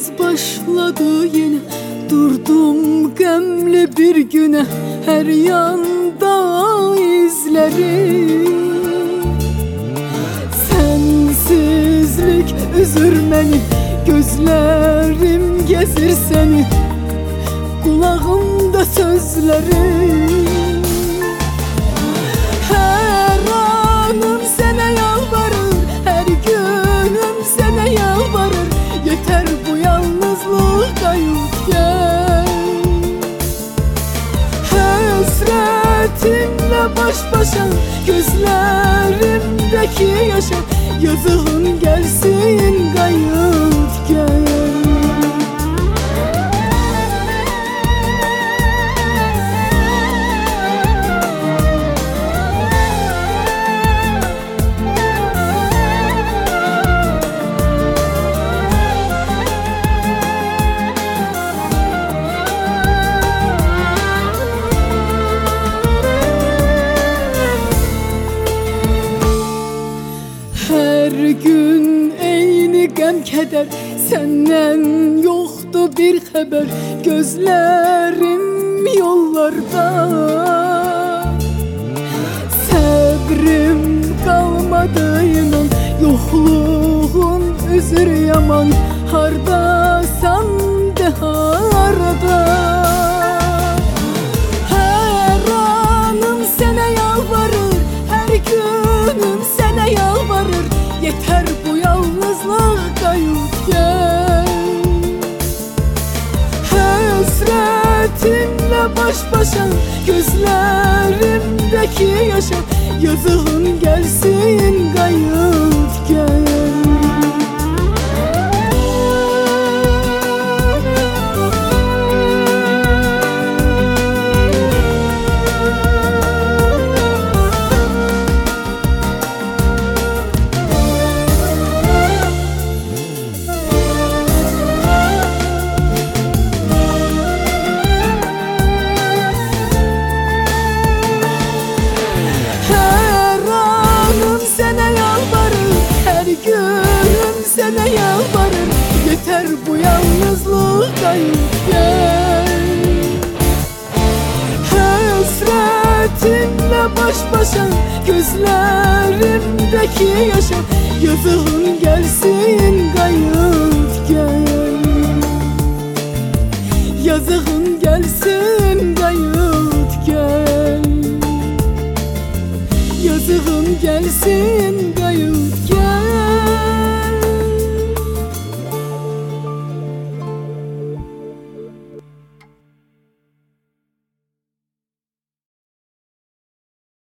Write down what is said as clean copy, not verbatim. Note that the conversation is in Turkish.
başladı yine, durdum gemli bir güne. Her yanda izlerim, sensizlik üzür beni. Gözlerim gezir seni, kulağımda sözlerim. Her anım sana yalvarır, her günüm sana yalvarır. Yeter bu yalnızlık kayıp gel. Hasretinle baş başa, gözlerimdeki yaşa. Yazığın gelsin kayıp gel. Her gün eyni gəm keder, senden yoktu bir haber. Gözlerim yollarda, sabrim kalmadı inan. Yokluğun üzür yaman, hardasan de harda. Her anım sana yalvarır, her günüm sana yalvarır. Yeter bu yalnızlık kayıp gel. Hasretinle baş başa, gözlerimdeki yaşa. Yazığın gelsin kayıp gel. Sana yalvarır, yeter bu yalnızlık kayıp gel. Hasretinle baş başa, gözlerimdeki yaşa. Yazığın gelsin kayıp gel. Yazığın gelsin kayıp gel. Yazığın gelsin